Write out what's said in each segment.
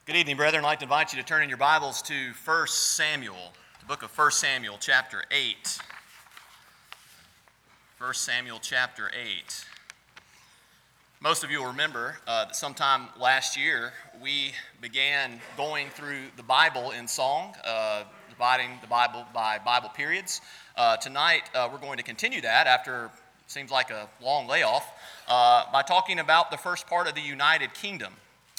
Good evening, brethren. I'd like to invite you to turn in your Bibles to 1 Samuel, the book of 1 Samuel, chapter 8. 1 Samuel, chapter 8. Most of you will remember that sometime last year we began going through the Bible in song, dividing the Bible by Bible periods. Tonight we're going to continue that after seems like a long layoff by talking about the first part of the United Kingdom.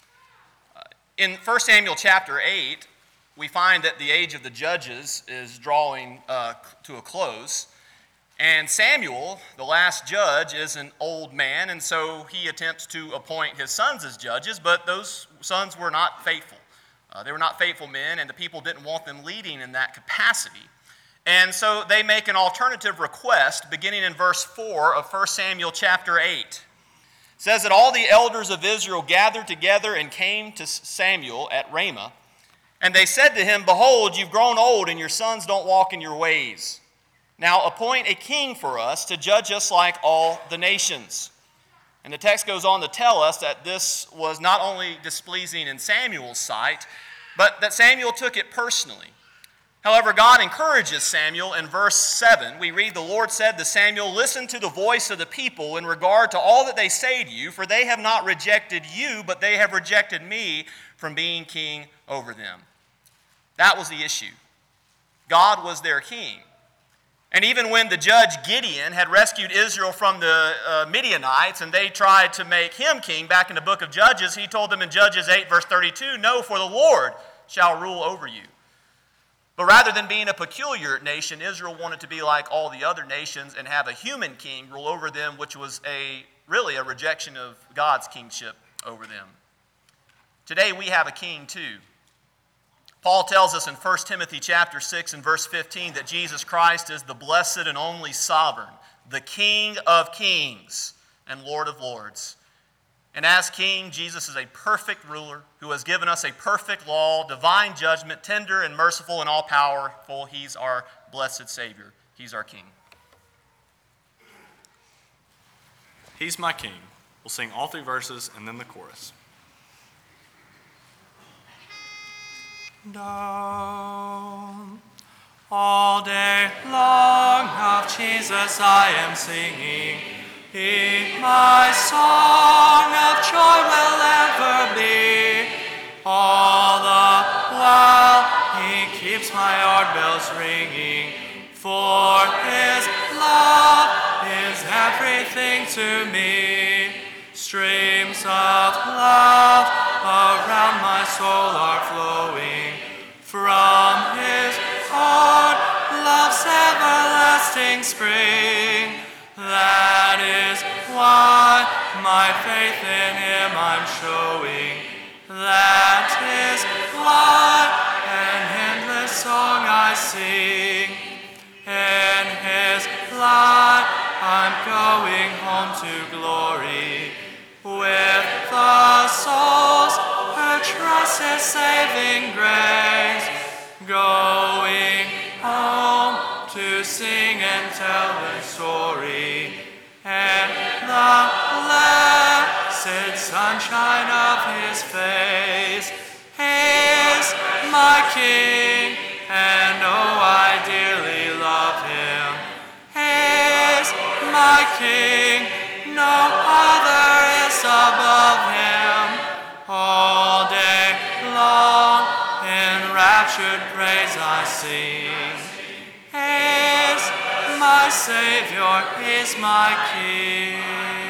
In 1 Samuel chapter 8, we find that the age of the judges is drawing to a close. And Samuel, the last judge, is an old man, and so he attempts to appoint his sons as judges, but those sons were not faithful. They were not faithful men, and the people didn't want them leading in that capacity. And so they make an alternative request, beginning in verse 4 of 1 Samuel chapter 8. It says that all the elders of Israel gathered together and came to Samuel at Ramah, and they said to him, "Behold, you've grown old, and your sons don't walk in your ways. Now appoint a king for us to judge us like all the nations." And the text goes on to tell us that this was not only displeasing in Samuel's sight, but that Samuel took it personally. However, God encourages Samuel in verse 7. We read, "The Lord said to Samuel, listen to the voice of the people in regard to all that they say to you, for they have not rejected you, but they have rejected me from being king over them." That was the issue. God was their king. And even when the judge Gideon had rescued Israel from the Midianites and they tried to make him king back in the book of Judges, he told them in Judges 8 verse 32, "No, for the Lord shall rule over you." But rather than being a peculiar nation, Israel wanted to be like all the other nations and have a human king rule over them, which was really a rejection of God's kingship over them. Today we have a king too. Paul tells us in 1 Timothy chapter 6 and verse 15 that Jesus Christ is the blessed and only sovereign, the King of kings and Lord of lords. And as king, Jesus is a perfect ruler who has given us a perfect law, divine judgment, tender and merciful and all-powerful. He's our blessed Savior. He's our king. He's my king. We'll sing all three verses and then the chorus. Down. All day long of Jesus I am singing. He, my song of joy will ever be. All the while he keeps my heart bells ringing. For his love is everything to me. Streams of love around my soul are flowing. From his heart love's everlasting spring. That is why my faith in him I'm showing. That is why an endless song I sing. In his light I'm going home to glory. With the souls who trust his saving grace. Going home to sing and tell his story, and the blessed sunshine of his face. He's my king, and oh, I dearly love him. He's my king, no other is above him. All day long in raptured praise I sing. He's my Savior, he's my King.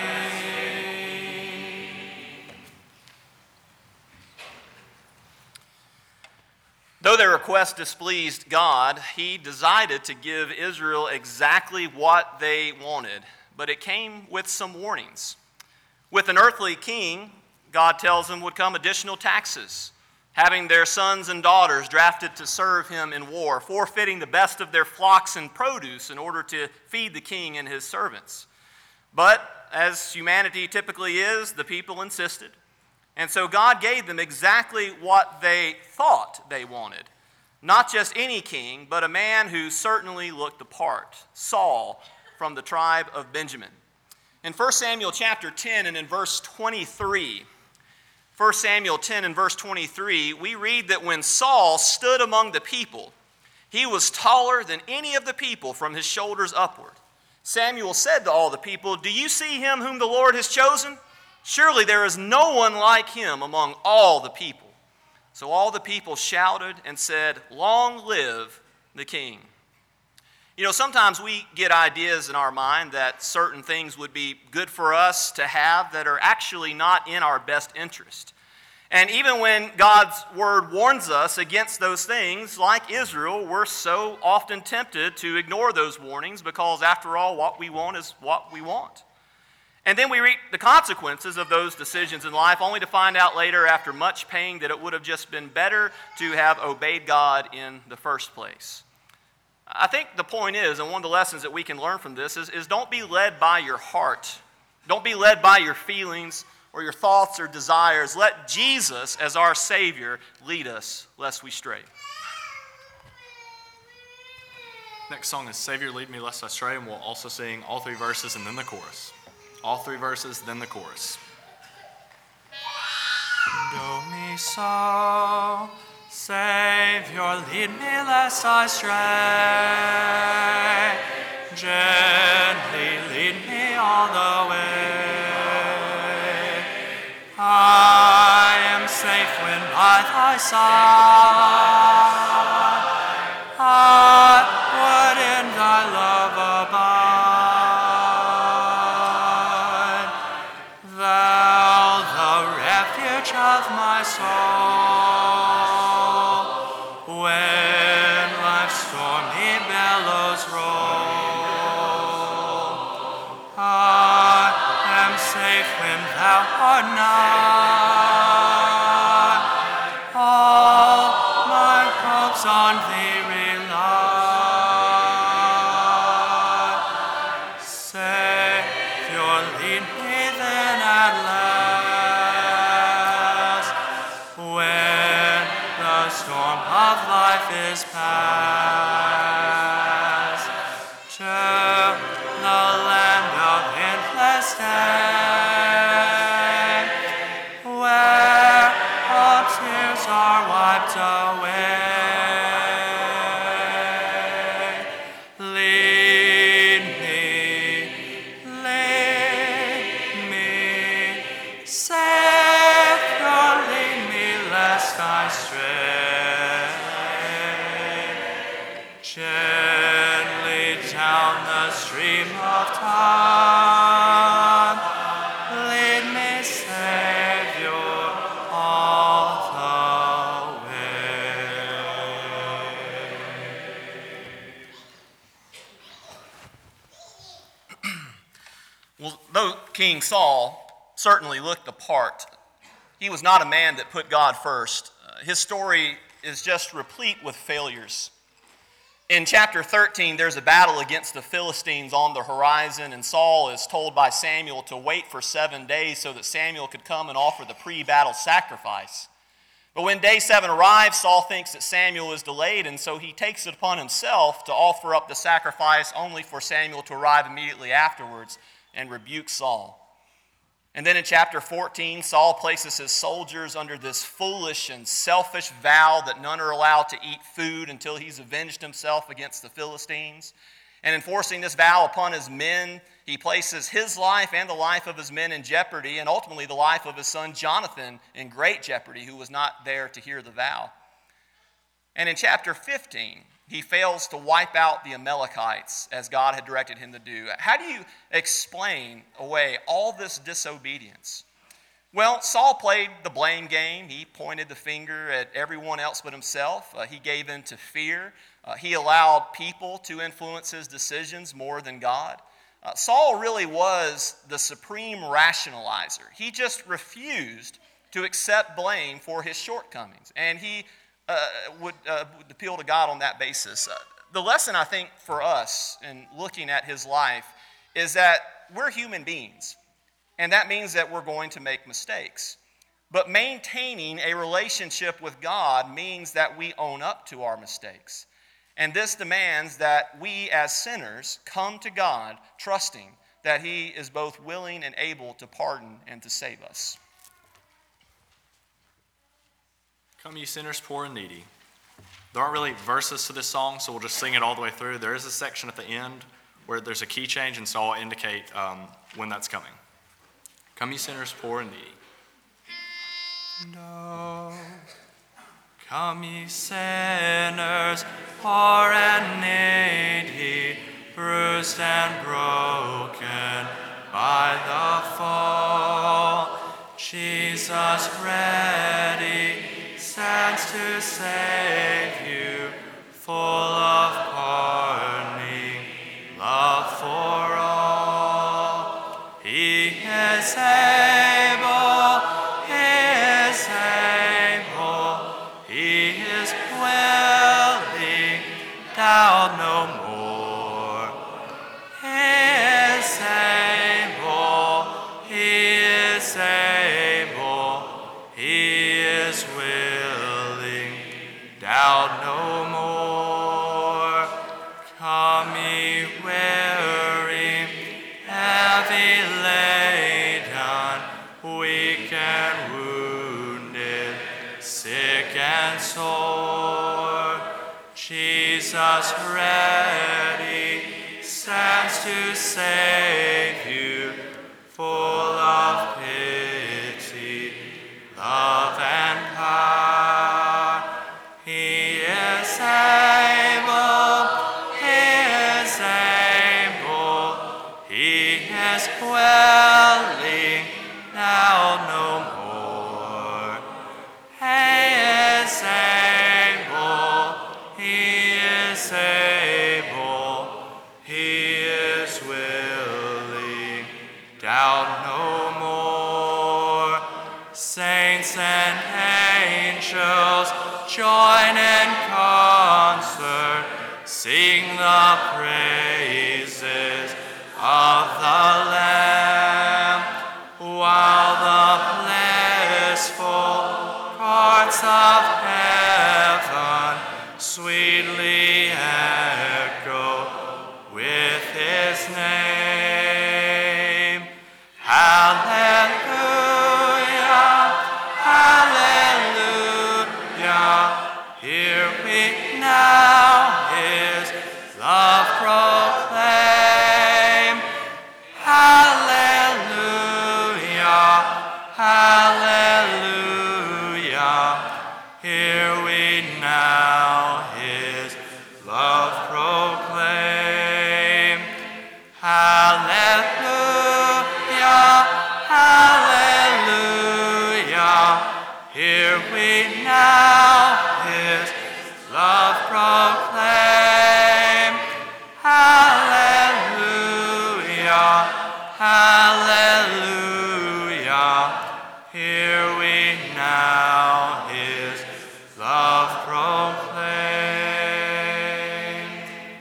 Though their request displeased God, he decided to give Israel exactly what they wanted, but it came with some warnings. With an earthly king, God tells them would come additional taxes, having their sons and daughters drafted to serve him in war, forfeiting the best of their flocks and produce in order to feed the king and his servants. But as humanity typically is, the people insisted. And so God gave them exactly what they thought they wanted. Not just any king, but a man who certainly looked the part, Saul from the tribe of Benjamin. In 1 Samuel chapter 10 and in verse 23, 1 Samuel 10 and verse 23, we read that when Saul stood among the people, he was taller than any of the people from his shoulders upward. Samuel said to all the people, "Do you see him whom the Lord has chosen? Surely there is no one like him among all the people." So all the people shouted and said, "Long live the king." You know, sometimes we get ideas in our mind that certain things would be good for us to have that are actually not in our best interest. And even when God's word warns us against those things, like Israel, we're so often tempted to ignore those warnings because, after all, what we want is what we want. And then we reap the consequences of those decisions in life, only to find out later, after much pain, that it would have just been better to have obeyed God in the first place. I think the point is, and one of the lessons that we can learn from this is don't be led by your heart. Don't be led by your feelings or your thoughts or desires. Let Jesus, as our Savior, lead us lest we stray. Next song is Savior Lead Me Lest I Stray, and we'll also sing all three verses and then the chorus. All three verses, then the chorus. Do me so, Savior, lead me lest I stray. Gently lead me all the way. I am safe when by thy side. I would in thy love abide. Thou, the refuge of my soul, when life's stormy billows roll. I am safe when thou art nigh. All my hopes on thee rely. Savior, lead me then at last, when the storm of life is past, to the land of endless day, where all tears are wiped away. Lead me, Savior, lead me lest I stray. Gently down the stream of time, lead me, Savior, all the way. Well, though King Saul certainly looked the part, he was not a man that put God first. His story is just replete with failures. In chapter 13, there's a battle against the Philistines on the horizon, and Saul is told by Samuel to wait for 7 days so that Samuel could come and offer the pre-battle sacrifice. But when day 7 arrives, Saul thinks that Samuel is delayed, and so he takes it upon himself to offer up the sacrifice, only for Samuel to arrive immediately afterwards and rebuke Saul. And then in chapter 14, Saul places his soldiers under this foolish and selfish vow that none are allowed to eat food until he's avenged himself against the Philistines. And enforcing this vow upon his men, he places his life and the life of his men in jeopardy, and ultimately the life of his son Jonathan in great jeopardy, who was not there to hear the vow. And in chapter 15, he fails to wipe out the Amalekites as God had directed him to do. How do you explain away all this disobedience? Well, Saul played the blame game. He pointed the finger at everyone else but himself. He gave in to fear. He allowed people to influence his decisions more than God. Saul really was the supreme rationalizer. He just refused to accept blame for his shortcomings, and he would appeal to God on that basis. The lesson, I think, for us in looking at his life is that we're human beings, and that means that we're going to make mistakes. But maintaining a relationship with God means that we own up to our mistakes. And this demands that we as sinners come to God trusting that He is both willing and able to pardon and to save us. Come ye sinners, poor and needy. There aren't really verses to this song, so we'll just sing it all the way through. There is a section at the end where there's a key change, and so I'll indicate when that's coming. Come ye sinners, poor and needy. No. Come ye sinners, poor and needy, bruised and broken by the fall. Jesus ready stands to save you, full of pardoning love for all. He is able, he is able, he is willing, doubt no more. He is able, he is able, he is willing, doubt no more. Come ye weary, heavy laden, weak and wounded, sick and sore. Jesus ready stands to save you, full of pity, love and power. He is able, he is able, he is willing, now no more. He is able, he is able, he is willing, doubt no more. Saints and angels join in concert, sing the praises of the Lamb, while the blissful parts of heaven sweetly echo with his name. Hallelujah, hallelujah, here we now his love proclaim. Hallelujah, hallelujah, here we now his love proclaim. Hallelujah, hallelujah, here we now his love proclaim. Hallelujah, hallelujah, here we now his love proclaim.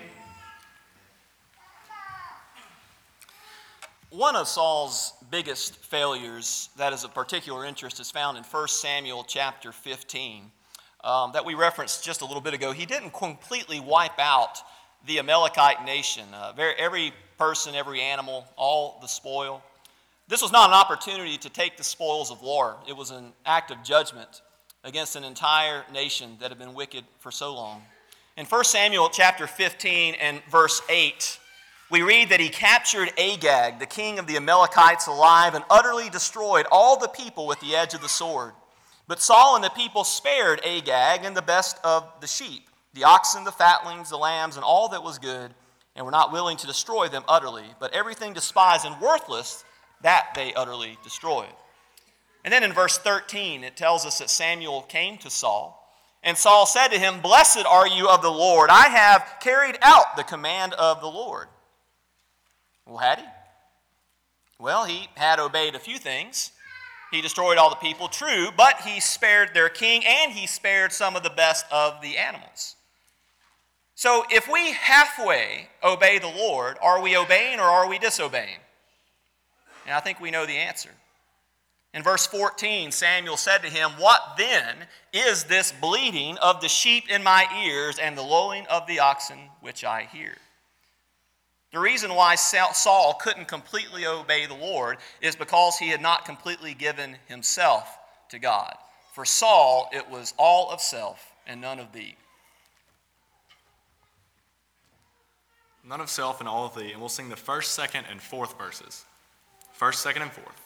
One of Saul's biggest failures that is of particular interest is found in 1 Samuel chapter 15 that we referenced just a little bit ago. He didn't completely wipe out the Amalekite nation, every person, every animal, all the spoil. This was not an opportunity to take the spoils of war. It was an act of judgment against an entire nation that had been wicked for so long. In 1 Samuel chapter 15 and verse 8, we read that he captured Agag, the king of the Amalekites, alive and utterly destroyed all the people with the edge of the sword. But Saul and the people spared Agag and the best of the sheep, the oxen, the fatlings, the lambs, and all that was good, and were not willing to destroy them utterly. But everything despised and worthless, that they utterly destroyed. And then in verse 13, it tells us that Samuel came to Saul, and Saul said to him, "Blessed are you of the Lord. I have carried out the command of the Lord." Well, had he? Well, he had obeyed a few things. He destroyed all the people, true, but he spared their king, and he spared some of the best of the animals. So if we halfway obey the Lord, are we obeying or are we disobeying? And I think we know the answer. In verse 14, Samuel said to him, "What then is this bleating of the sheep in my ears and the lowing of the oxen which I hear?" The reason why Saul couldn't completely obey the Lord is because he had not completely given himself to God. For Saul it was all of self and none of thee. None of self and all of thee. And we'll sing the first, second, and fourth verses. First, second, and fourth.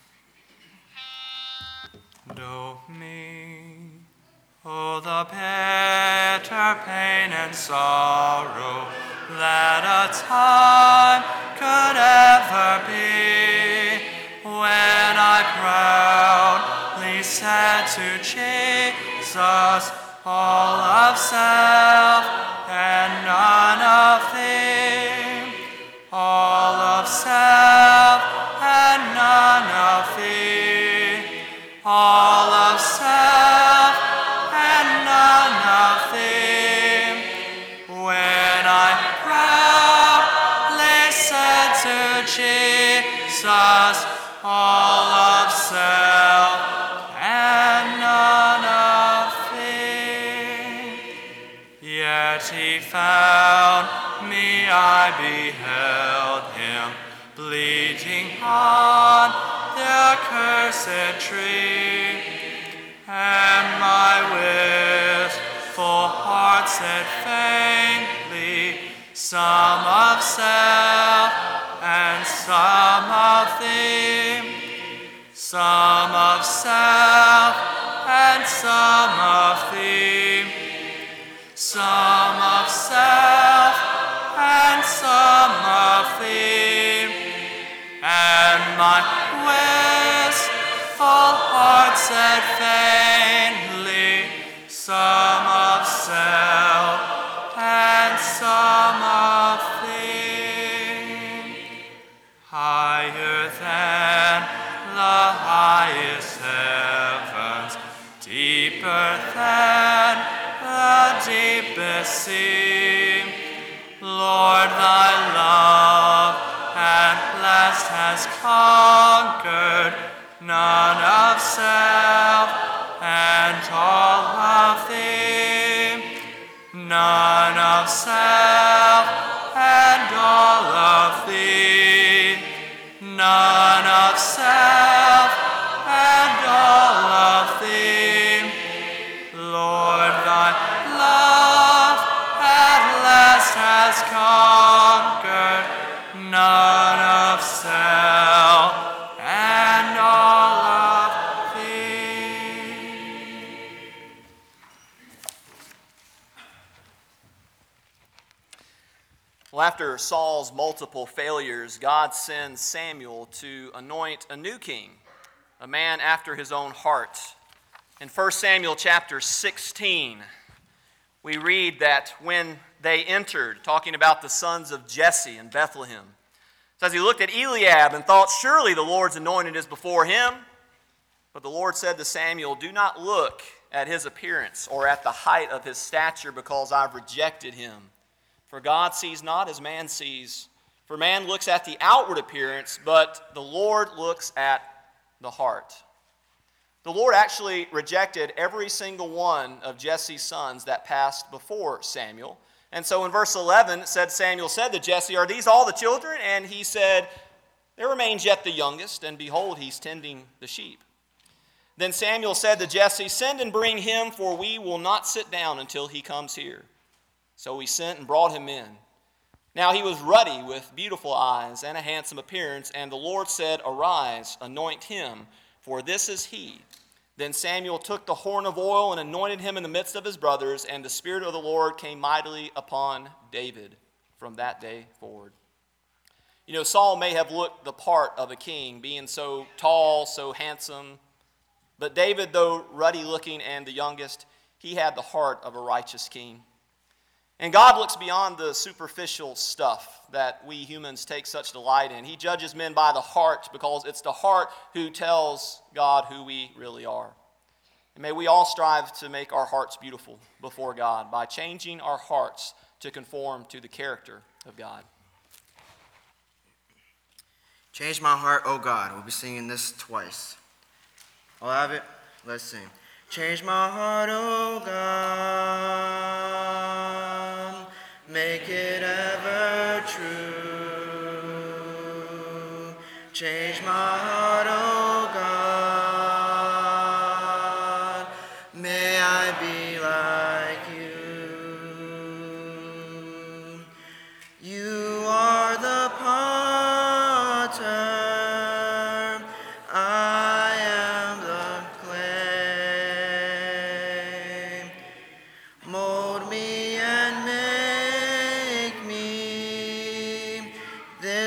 Do me, oh, the bitter pain and sorrow that a time could ever be, when I proudly said to Jesus, all of self and none of thee, all of self and none of thee, all of self and none of thee, when I proudly said to Jesus, all of self and none of thee. Yet he found me, I beheld him, bleeding on the accursed tree, and my wistful heart said faintly, some of self and some of thee, some of self and some of thee, some of self and some of thee, and my wistful heart said faintly, some of self and some of thee. Higher than the highest heavens, deeper than the deepest sea, Lord, thy love at last has conquered none of self and all of thee, none of self and all of thee, none of self and all of thee, Lord, thy love at last has conquered none of self and all of thee. Well, after Saul's multiple failures, God sends Samuel to anoint a new king, a man after his own heart. In 1 Samuel chapter 16, we read that when they entered, talking about the sons of Jesse in Bethlehem, it says he looked at Eliab and thought, surely the Lord's anointed is before him. But the Lord said to Samuel, do not look at his appearance or at the height of his stature, because I've rejected him. For God sees not as man sees. For man looks at the outward appearance, but the Lord looks at the heart. The Lord actually rejected every single one of Jesse's sons that passed before Samuel. And so in verse 11, it said, Samuel said to Jesse, are these all the children? And he said, there remains yet the youngest, and behold, he's tending the sheep. Then Samuel said to Jesse, send and bring him, for we will not sit down until he comes here. So he sent and brought him in. Now he was ruddy with beautiful eyes and a handsome appearance, and the Lord said, arise, anoint him, for this is he. Then Samuel took the horn of oil and anointed him in the midst of his brothers, and the Spirit of the Lord came mightily upon David from that day forward. You know, Saul may have looked the part of a king, being so tall, so handsome, but David, though ruddy looking and the youngest, he had the heart of a righteous king. And God looks beyond the superficial stuff that we humans take such delight in. He judges men by the heart, because it's the heart who tells God who we really are. And may we all strive to make our hearts beautiful before God by changing our hearts to conform to the character of God. Change my heart, O God. We'll be singing this twice. I'll have it. Let's sing. Change my heart, O God. Make it ever true. Change my heart, O God.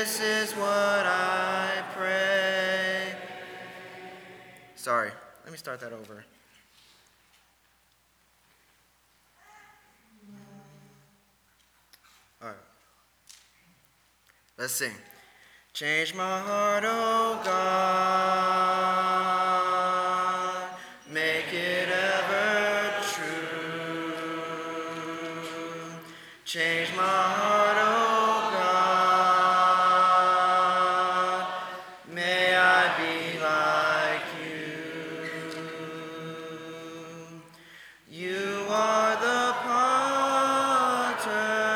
This is what I pray. Sorry, let me start that over. All right. Let's sing. Change my heart, oh God, make it ever true. Change my heart, oh God, may I be like you. You are the potter,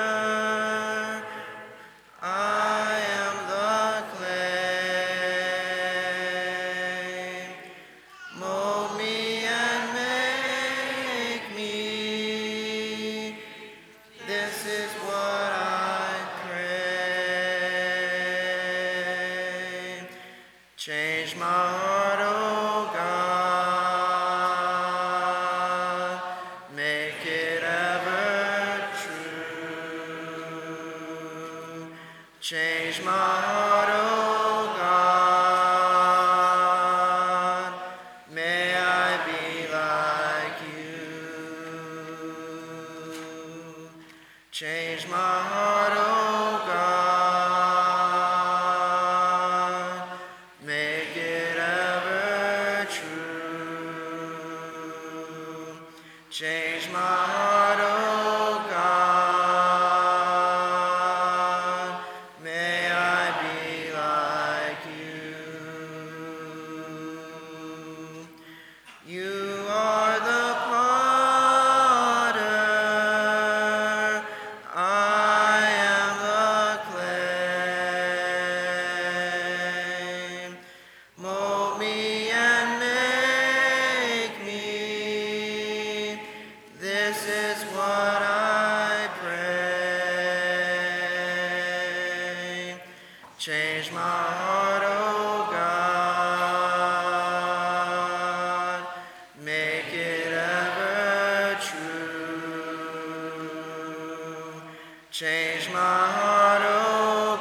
I am the clay. Mold me and make me. This is what I pray. Change my heart, oh God. Make it ever true. Change my heart, oh God. May I be like you. Change my heart, oh God. Make it ever true. Change my heart, oh God. May I be like you. You are the potter, I am the clay. Mold me and make me. This is what I pray. Change my heart, oh God. Make it ever true. Change my heart, oh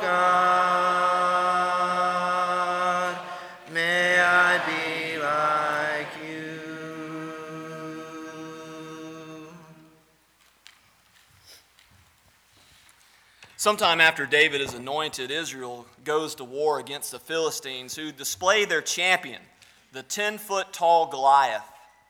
God. May I be like you. Sometime after David is anointed, Israel goes to war against the Philistines, who display their champion, the 10-foot tall Goliath.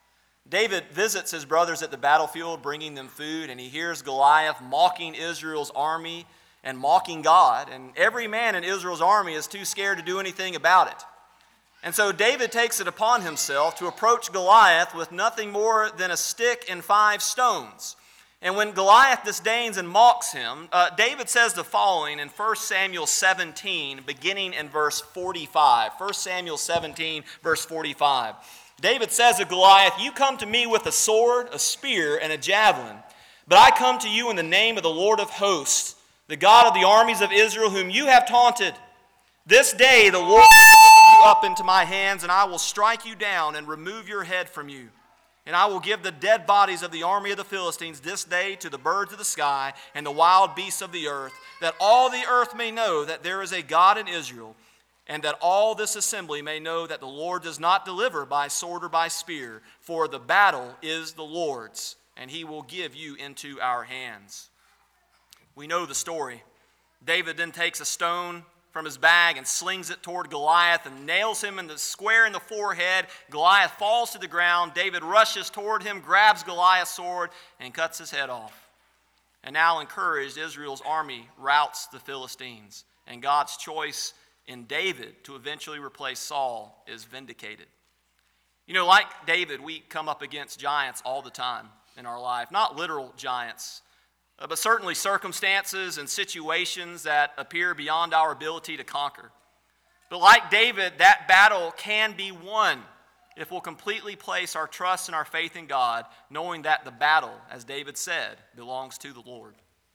David visits his brothers at the battlefield, bringing them food, and he hears Goliath mocking Israel's army and mocking God, and every man in Israel's army is too scared to do anything about it. And so David takes it upon himself to approach Goliath with nothing more than a stick and 5 stones. And when Goliath disdains and mocks him, David says the following in 1 Samuel 17, beginning in verse 45. 1 Samuel 17, verse 45. David says to Goliath, "You come to me with a sword, a spear, and a javelin, but I come to you in the name of the Lord of hosts, the God of the armies of Israel, whom you have taunted. This day the Lord will deliver you up into my hands, and I will strike you down and remove your head from you. And I will give the dead bodies of the army of the Philistines this day to the birds of the sky and the wild beasts of the earth, that all the earth may know that there is a God in Israel, and that all this assembly may know that the Lord does not deliver by sword or by spear, for the battle is the Lord's, and he will give you into our hands." We know the story. David then takes a stone from his bag and slings it toward Goliath and nails him in the square in the forehead. Goliath falls to the ground. David rushes toward him, grabs Goliath's sword, and cuts his head off. And now encouraged, Israel's army routs the Philistines, and God's choice in David to eventually replace Saul is vindicated. You know, like David, we come up against giants all the time in our life. Not literal giants, but certainly circumstances and situations that appear beyond our ability to conquer. But like David, that battle can be won if we'll completely place our trust and our faith in God, knowing that the battle, as David said, belongs to the Lord.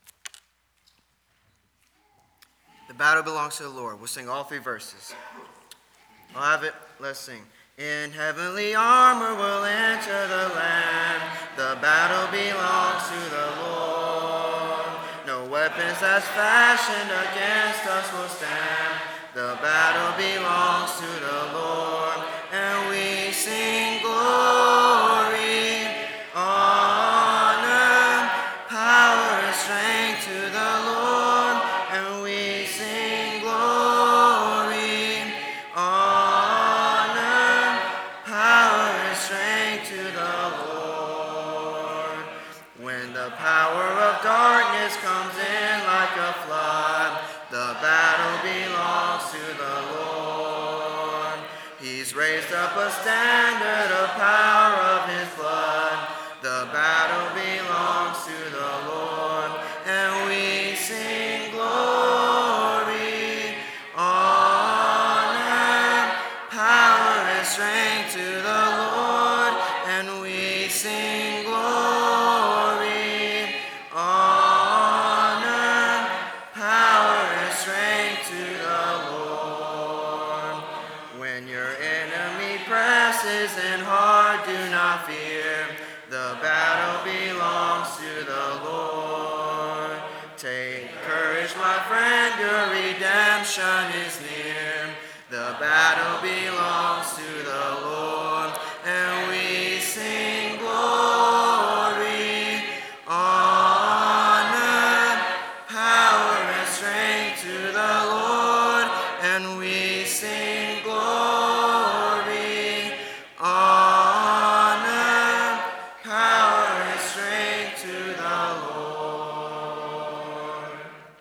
The battle belongs to the Lord. We'll sing all 3 verses. I'll have it. Let's sing. In heavenly armor we'll enter the land. The battle belongs to the Lord. No weapon Weapons that's fashioned against us will stand. The battle belongs to the Lord, and we sing glory, honor, power, and strength to the Lord, and we sing glory, honor, power, and strength to the Lord. When the power of darkness comes in like a flood, the battle belongs to the Lord. He's raised up a standard of power of his blood. The battle belongs to the Lord, and we sing glory, honor, power, and strength to the Lord, and we sing glory, honor, power, and strength to the Lord. When your enemy presses in hard, do not fear. The battle belongs to the Lord. Take courage, my friend, your redemption is near. The battle belongs to the Lord, and we sing glory, honor, power, and strength to the Lord, and we sing glory, honor, power, and strength to the Lord.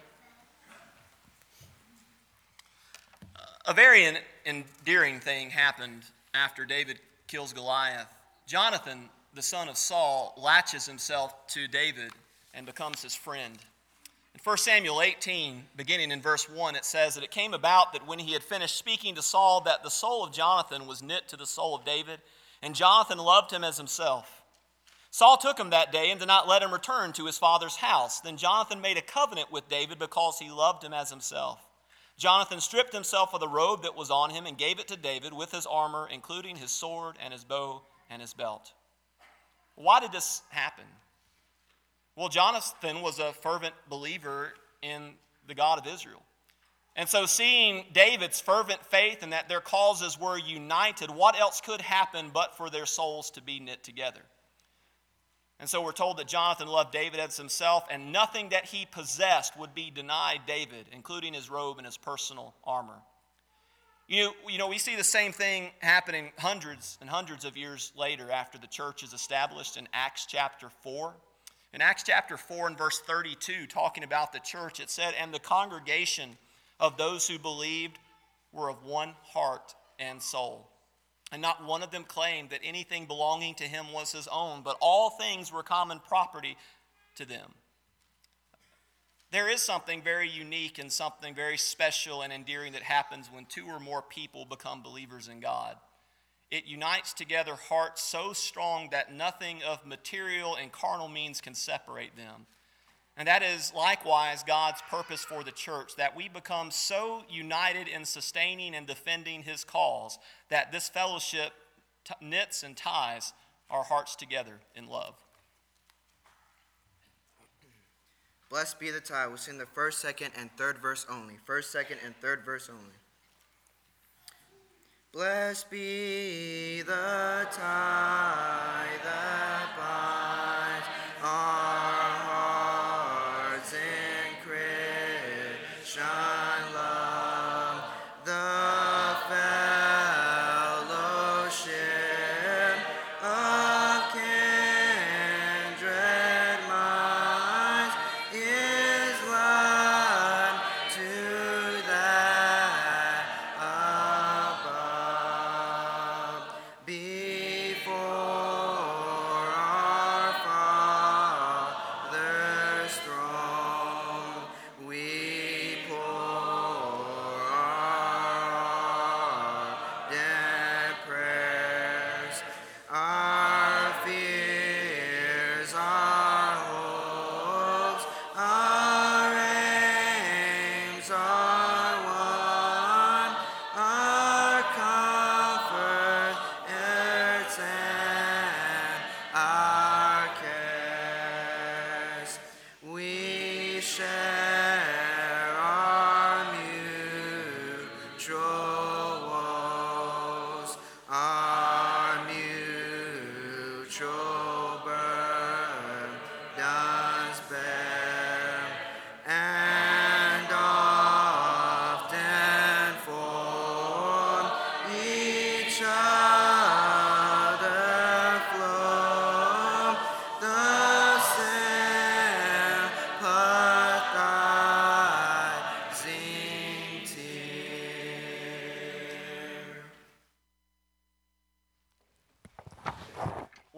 A very endearing thing happened after David kills Goliath. Jonathan, the son of Saul, latches himself to David and becomes his friend. In 1 Samuel 18, beginning in verse 1, it says that it came about that when he had finished speaking to Saul, that the soul of Jonathan was knit to the soul of David, and Jonathan loved him as himself. Saul took him that day and did not let him return to his father's house. Then Jonathan made a covenant with David because he loved him as himself. Jonathan stripped himself of the robe that was on him and gave it to David with his armor, including his sword and his bow and his belt. Why did this happen? Well, Jonathan was a fervent believer in the God of Israel. And so seeing David's fervent faith and that their causes were united, what else could happen but for their souls to be knit together? And so we're told that Jonathan loved David as himself, and nothing that he possessed would be denied David, including his robe and his personal armor. You know, we see the same thing happening hundreds and hundreds of years later after the church is established in Acts chapter 4. In Acts chapter 4 and verse 32, talking about the church, it said, "And the congregation of those who believed were of one heart and soul. And not one of them claimed that anything belonging to him was his own, but all things were common property to them." There is something very unique and something very special and endearing that happens when two or more people become believers in God. It unites together hearts so strong that nothing of material and carnal means can separate them. And that is likewise God's purpose for the church, that we become so united in sustaining and defending his cause that this fellowship knits and ties our hearts together in love. Blessed be the tie. We'll sing the first, second, and third verse only. First, second, and third verse only. Blessed be the tie that binds our hearts in Christian love, the fellowship of kindred minds is like to that above. Before our Father's throne, we pour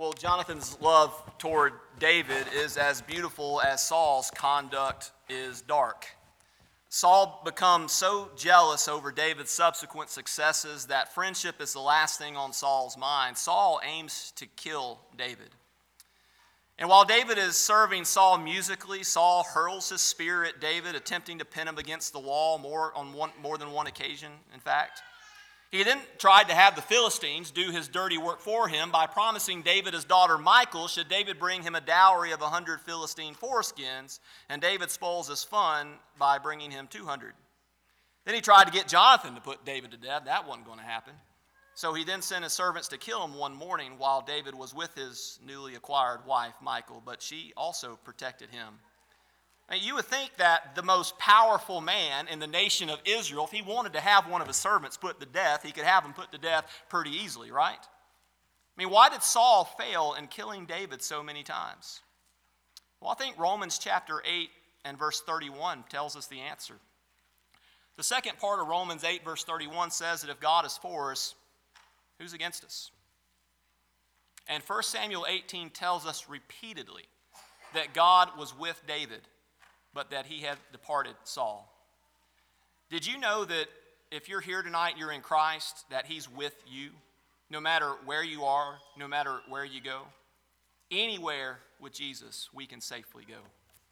Well, Jonathan's love toward David is as beautiful as Saul's conduct is dark. Saul becomes so jealous over David's subsequent successes that friendship is the last thing on Saul's mind. Saul aims to kill David. And while David is serving Saul musically, Saul hurls his spear at David, attempting to pin him against the wall more than one occasion, in fact. He then tried to have the Philistines do his dirty work for him by promising David his daughter Michal should David bring him a dowry of 100 Philistine foreskins, and David spoils his fun by bringing him 200. Then he tried to get Jonathan to put David to death. That wasn't going to happen. So he then sent his servants to kill him one morning while David was with his newly acquired wife, Michal, but she also protected him. Now, you would think that the most powerful man in the nation of Israel, if he wanted to have one of his servants put to death, he could have him put to death pretty easily, right? I mean, why did Saul fail in killing David so many times? Well, I think Romans chapter 8 and verse 31 tells us the answer. The second part of Romans 8 verse 31 says that if God is for us, who's against us? And 1 Samuel 18 tells us repeatedly that God was with David, but that he had departed Saul. Did you know that if you're here tonight, you're in Christ, that he's with you, no matter where you are, no matter where you go? Anywhere with Jesus, we can safely go.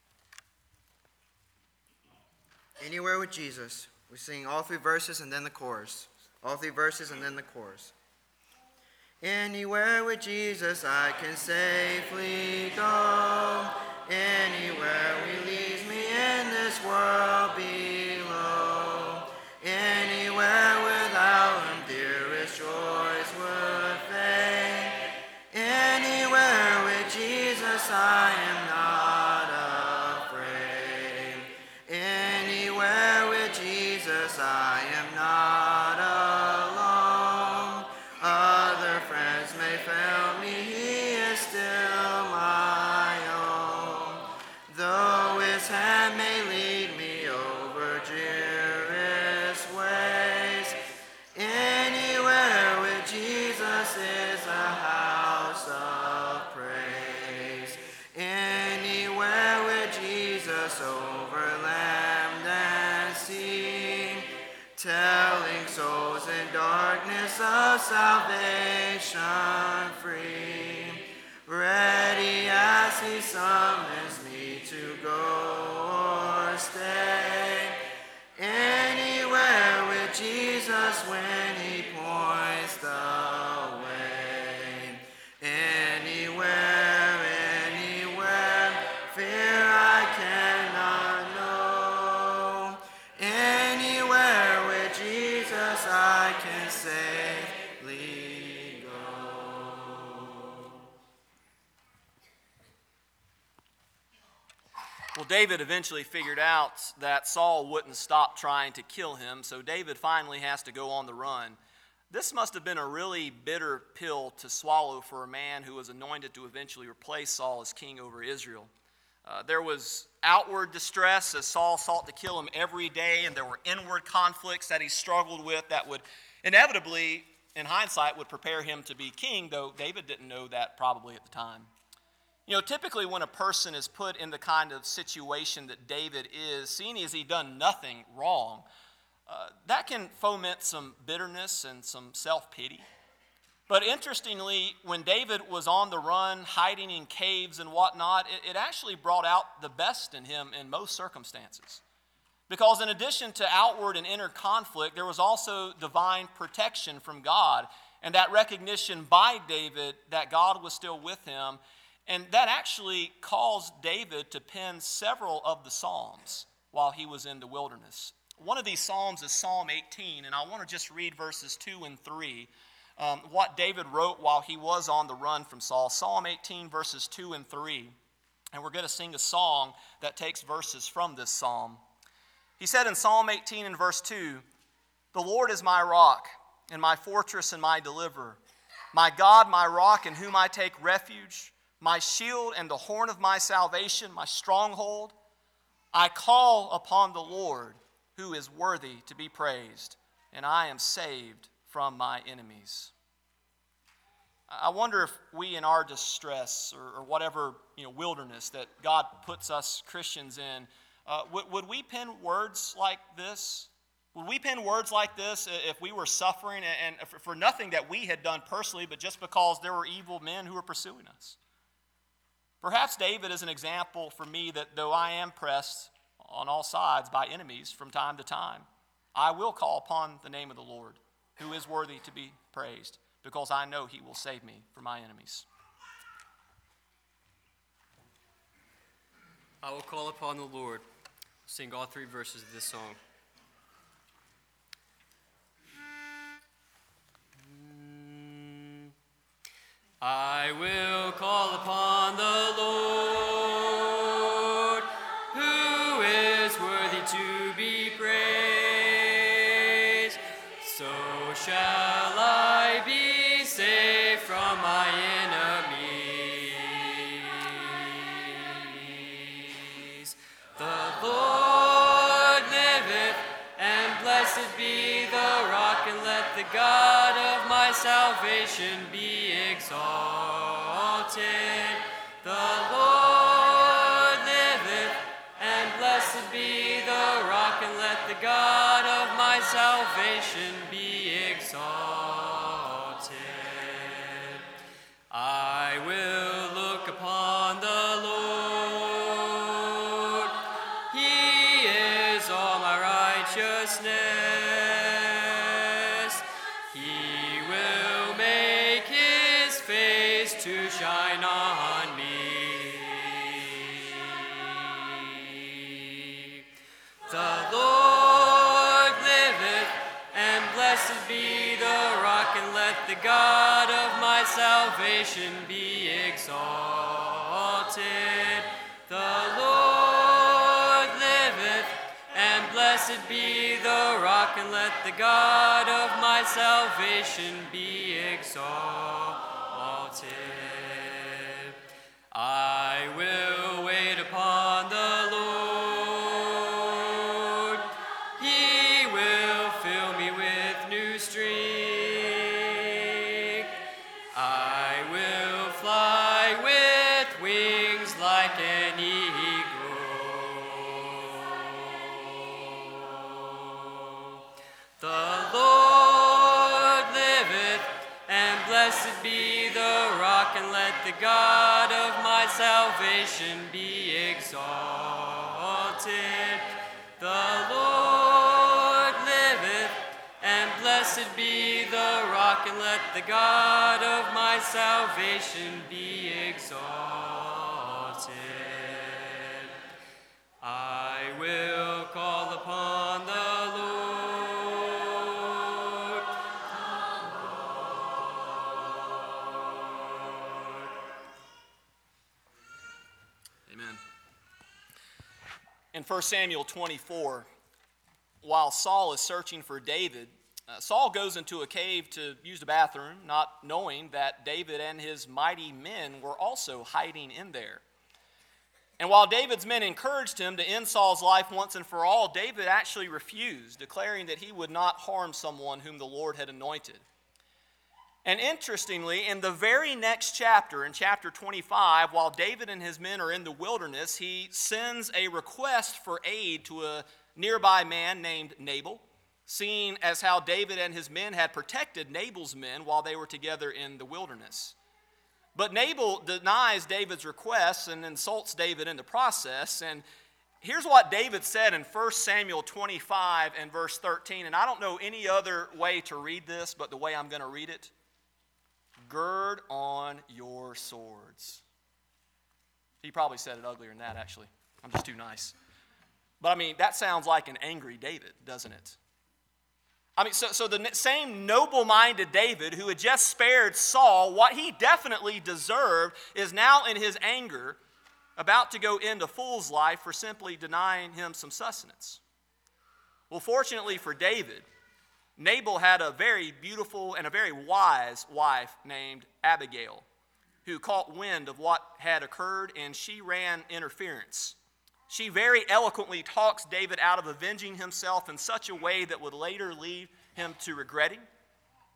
Anywhere with Jesus. We sing all three verses and then the chorus. All three verses and then the chorus. Anywhere with Jesus I can safely go. Anywhere he leads me in this world below. Anywhere without him dearest joys would fade. Anywhere with Jesus I am not afraid. Anywhere with Jesus I am not alone. Other friends may fail me, he is still my own. Though his hand may lead me over dearest ways, anywhere with Jesus is a house of praise. Anywhere with Jesus over land and sea, telling souls in darkness of salvation free, ready as he summons me to go or stay. Anywhere with Jesus when he points the way. Anywhere, anywhere, fear I cannot know. Anywhere with Jesus I can safely go. Well, David eventually figured out that Saul wouldn't stop trying to kill him, so David finally has to go on the run. This must have been a really bitter pill to swallow for a man who was anointed to eventually replace Saul as king over Israel. There was outward distress as Saul sought to kill him every day, and there were inward conflicts that he struggled with that would inevitably, in hindsight, would prepare him to be king, though David didn't know that probably at the time. You know, typically when a person is put in the kind of situation that David is, seeing as he done nothing wrong, that can foment some bitterness and some self-pity. But interestingly, when David was on the run, hiding in caves and whatnot, it actually brought out the best in him in most circumstances. Because in addition to outward and inner conflict, there was also divine protection from God, and that recognition by David that God was still with him. And that actually caused David to pen several of the Psalms while he was in the wilderness. One of these Psalms is Psalm 18, and I want to just read verses 2 and 3, what David wrote while he was on the run from Saul. Psalm 18, verses 2 and 3. And we're going to sing a song that takes verses from this psalm. He said in Psalm 18 and verse 2, "The Lord is my rock and my fortress and my deliverer, my God, my rock in whom I take refuge, my shield and the horn of my salvation, my stronghold. I call upon the Lord, who is worthy to be praised, and I am saved from my enemies." I wonder if we, in our distress or whatever wilderness that God puts us Christians in, would we pen words like this? Would we pen words like this if we were suffering and for nothing that we had done personally, but just because there were evil men who were pursuing us? Perhaps David is an example for me that though I am pressed on all sides by enemies from time to time, I will call upon the name of the Lord, who is worthy to be praised, because I know he will save me from my enemies. I will call upon the Lord. Sing all three verses of this song. I will call upon the Lord, who is worthy to be praised. So shall I be saved from my enemies. The Lord liveth, and blessed be the rock, and let the God of my salvation be exalted. The Lord liveth, and blessed be the rock, and let the God of my salvation be exalted. I will look upon the Lord. He is all my righteousness. He will make his face to shine on me. The Lord liveth, and blessed be the rock, and let the God of my salvation be exalted. The Lord liveth, and blessed be the rock, and let the God of my salvation be exalted. I will wait upon the Lord. He will fill me with new strength. I will fly with wings like an eagle. The Lord liveth, and blessed be the rock, and let the God of my salvation be exalted. The Lord liveth, and blessed be the rock, and let the God of my salvation be exalted. I will call upon the Lord. Amen. In 1 Samuel 24, while Saul is searching for David, Saul goes into a cave to use the bathroom, not knowing that David and his mighty men were also hiding in there. And while David's men encouraged him to end Saul's life once and for all, David actually refused, declaring that he would not harm someone whom the Lord had anointed. And interestingly, in the very next chapter, in chapter 25, while David and his men are in the wilderness, he sends a request for aid to a nearby man named Nabal, seeing as how David and his men had protected Nabal's men while they were together in the wilderness. But Nabal denies David's requests and insults David in the process. And here's what David said in 1 Samuel 25 and verse 13. And I don't know any other way to read this but the way I'm going to read it. Gird on your swords. He probably said it uglier than that, actually. I'm just too nice. But I mean, that sounds like an angry David, doesn't it? I mean, so the same noble-minded David who had just spared Saul what he definitely deserved is now in his anger about to go into fool's life for simply denying him some sustenance. Well, fortunately for David, Nabal had a very beautiful and a very wise wife named Abigail who caught wind of what had occurred, and she ran interference. She very eloquently talks David out of avenging himself in such a way that would later lead him to regretting.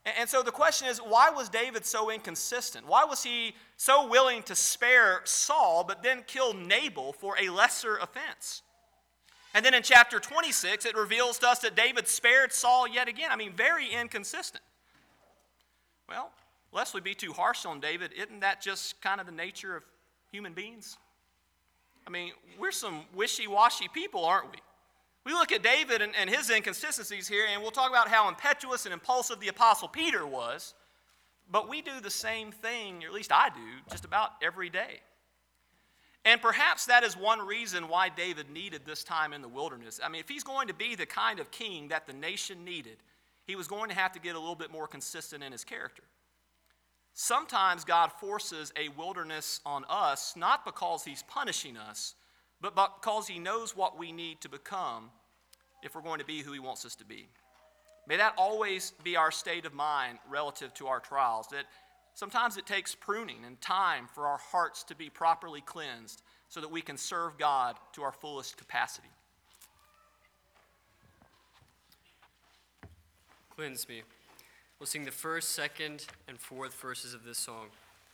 And so the question is, why was David so inconsistent? Why was he so willing to spare Saul but then kill Nabal for a lesser offense? And then in chapter 26, it reveals to us that David spared Saul yet again. I mean, very inconsistent. Well, lest we be too harsh on David, isn't that just kind of the nature of human beings? I mean, we're some wishy-washy people, aren't we? We look at David and his inconsistencies here, and we'll talk about how impetuous and impulsive the Apostle Peter was, but we do the same thing, or at least I do, just about every day. And perhaps that is one reason why David needed this time in the wilderness. I mean, if he's going to be the kind of king that the nation needed, he was going to have to get a little bit more consistent in his character. Sometimes God forces a wilderness on us, not because he's punishing us, but because he knows what we need to become if we're going to be who he wants us to be. May that always be our state of mind relative to our trials, that sometimes it takes pruning and time for our hearts to be properly cleansed so that we can serve God to our fullest capacity. Cleanse me. We'll sing the first, second, and fourth verses of this song.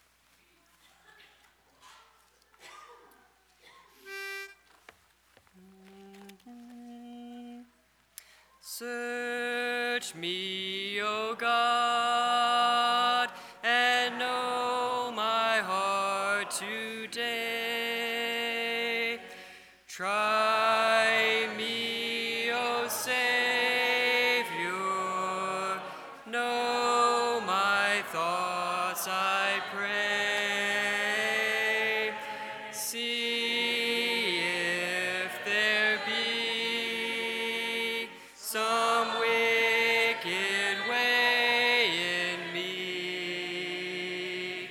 Search me, O God, and know my heart today. Try me, O Savior, know my thoughts, I pray. See if there be some wicked way in me.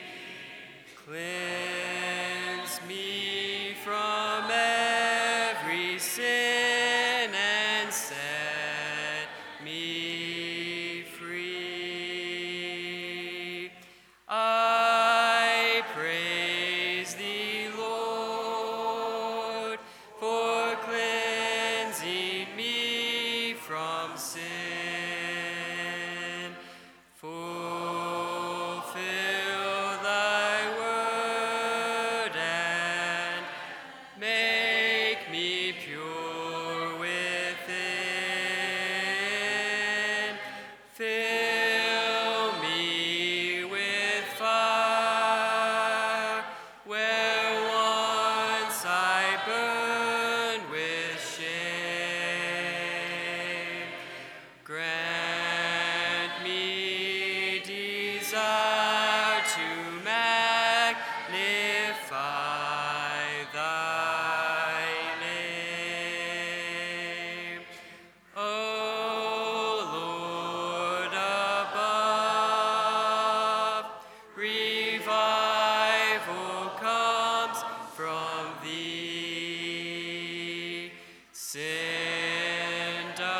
Cleanse me from every sin and set me free. I praise thee, Lord, for cleansing me from sin. Fulfill thy word and make me pure within. Fill me with fire where once I burned with shame. Grant me desire to magnify thy name. O Lord above, revival comes from thee. Send a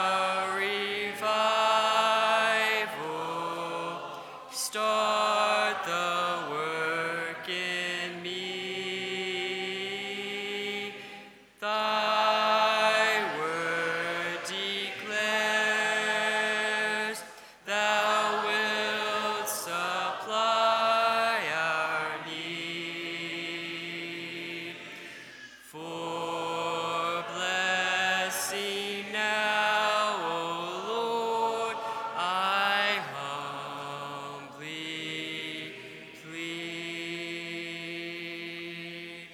revival, start the work in me. Thy word declares thou wilt supply our need. For blessing now, O Lord, I humbly plead.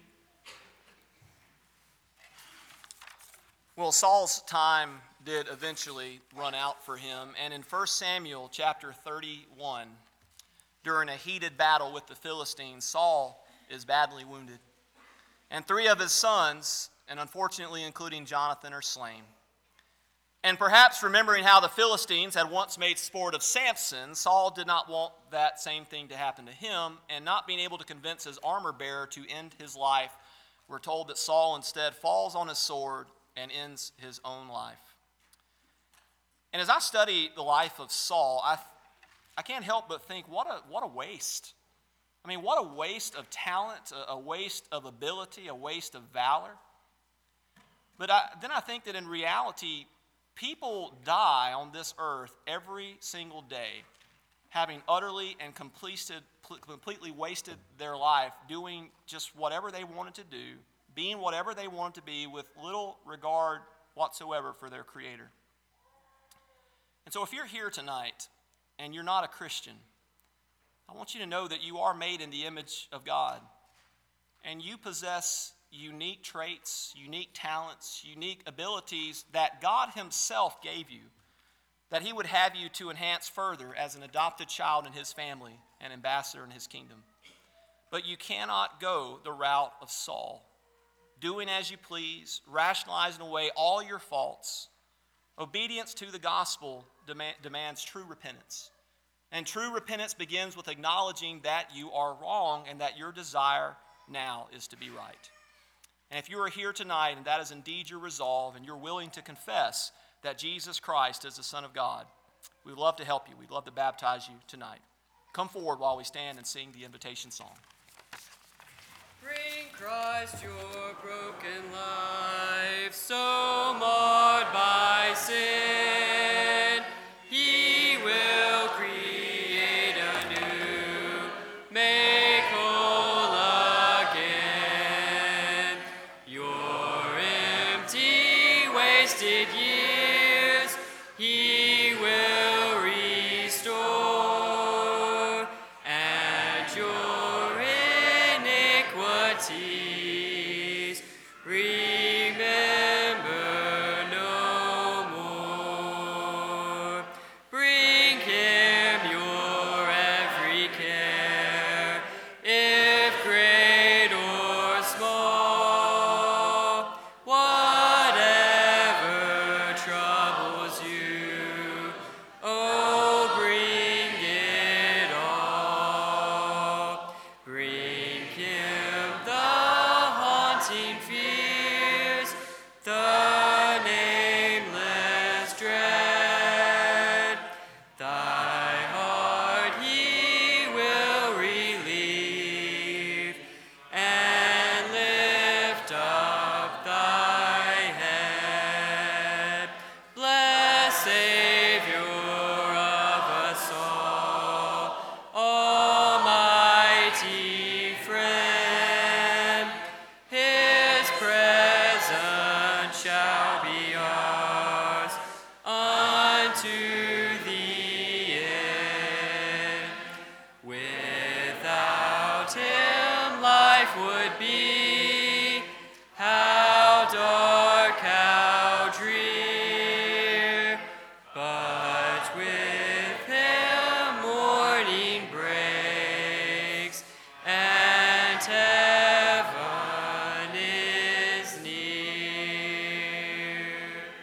Well, Saul's time did eventually run out for him, and in 1 Samuel chapter 31, during a heated battle with the Philistines, Saul is badly wounded. And 3 of his sons, and unfortunately including Jonathan, are slain. And perhaps remembering how the Philistines had once made sport of Samson, Saul did not want that same thing to happen to him, and not being able to convince his armor bearer to end his life, we're told that Saul instead falls on his sword and ends his own life. And as I study the life of Saul, I can't help but think, what a waste. I mean, what a waste of talent, a waste of ability, a waste of valor. But then I think that in reality, People die on this earth every single day, having utterly and completely wasted their life doing just whatever they wanted to do, being whatever they wanted to be, with little regard whatsoever for their Creator. And so if you're here tonight and you're not a Christian, I want you to know that you are made in the image of God, and you possess unique traits, unique talents, unique abilities that God Himself gave you, that He would have you to enhance further as an adopted child in His family, an ambassador in His kingdom. But you cannot go the route of Saul, doing as you please, rationalizing away all your faults. Obedience to the gospel demands true repentance. And true repentance begins with acknowledging that you are wrong and that your desire now is to be right. And if you are here tonight and that is indeed your resolve and you're willing to confess that Jesus Christ is the Son of God, we'd love to help you. We'd love to baptize you tonight. Come forward while we stand and sing the invitation song. Bring Christ your broken life, so marred by sin. He will create anew, make whole again your empty, wasted years. He will restore, and your iniquities remember no more. Bring Him your every care, if great or small, whatever troubles you, oh, bring it all. Bring Him the haunting fears, the nameless dread. Thy heart He will relieve, and lift up thy head. Blessed Savior of us all, Almighty Friend, His presence shall be ours unto the end. Without Him life would be how dark, how drear, but with Him morning breaks and heaven is near.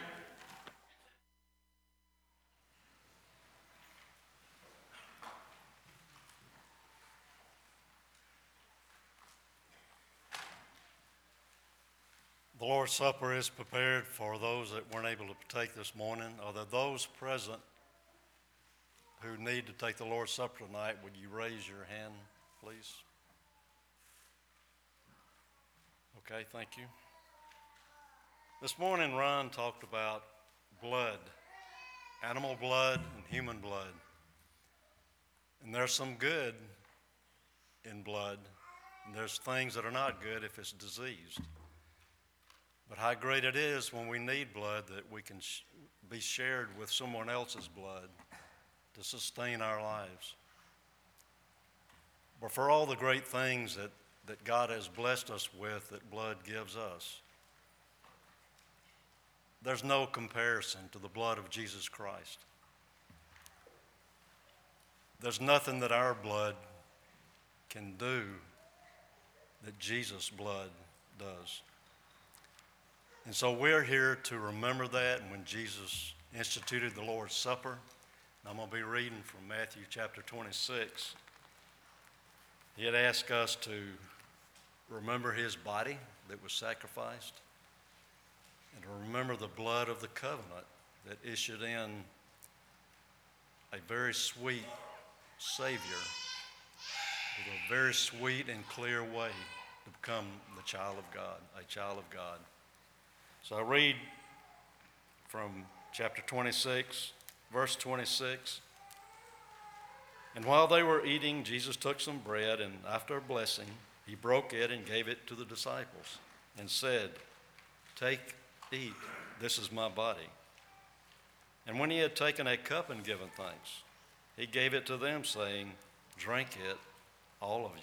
The Lord's Supper is prepared for those that weren't able to partake this morning. Are there those present who need to take the Lord's Supper tonight? Would you raise your hand, please? Okay, thank you. This morning, Ron talked about blood, animal blood and human blood. And there's some good in blood, and there's things that are not good if it's diseased. But how great it is when we need blood that we can be shared with someone else's blood to sustain our lives. But for all the great things that God has blessed us with that blood gives us, there's no comparison to the blood of Jesus Christ. There's nothing that our blood can do that Jesus' blood does. And so we're here to remember that. And when Jesus instituted the Lord's Supper, and I'm going to be reading from Matthew chapter 26, He had asked us to remember His body that was sacrificed and to remember the blood of the covenant that issued in a very sweet Savior with a very sweet and clear way to become the child of God, a child of God. So I read from chapter 26, verse 26. And while they were eating, Jesus took some bread, and after a blessing, he broke it and gave it to the disciples and said, "Take, eat, this is my body." And when he had taken a cup and given thanks, he gave it to them, saying, "Drink it, all of you.